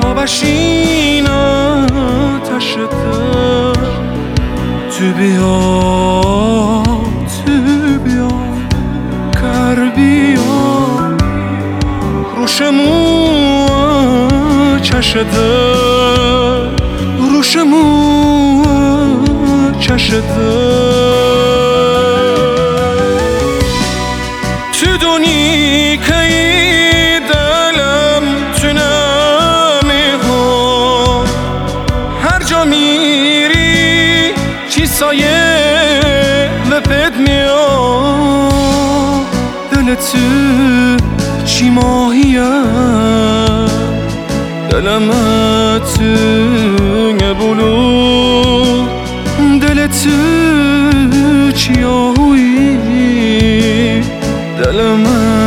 تا بشین آتش دل. تو بیا کر بیا روشمو چش دل، روشمو چش دل. تو دونی که دلم تو نمیها، هر جا میری چی سایه لپت میاد. دل تو چی ماهیه، دلم تو بلو. دل تو چی آهوی، دلم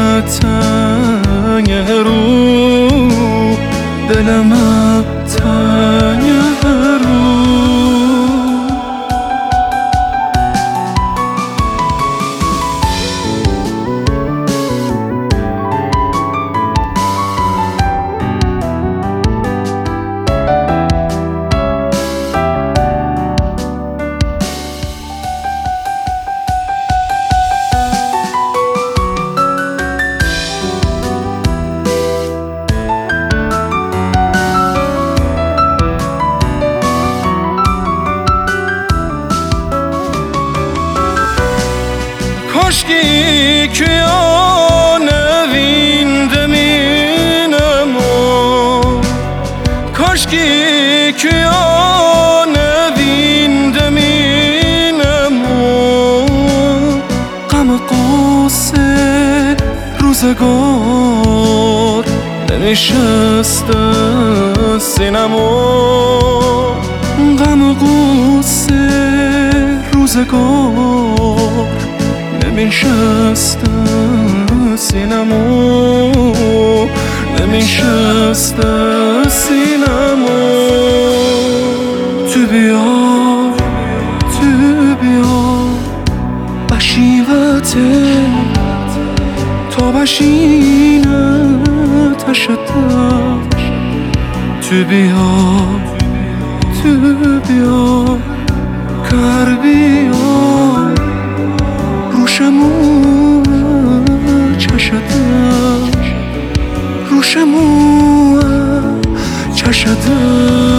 تنگ رو، دلم تنگ رو. Koşki kuyana vindeminem o, koşki kuyana vindeminem o. Gam qase روزگار ننشسته سینمو. غم قصه روزگار نمیشسته سینمو، نمیشسته سینمو. تو بیا بشیوته تا بشین آتش دل. تو بیا کر بیا روشمو چش دل، روشمو چش دل.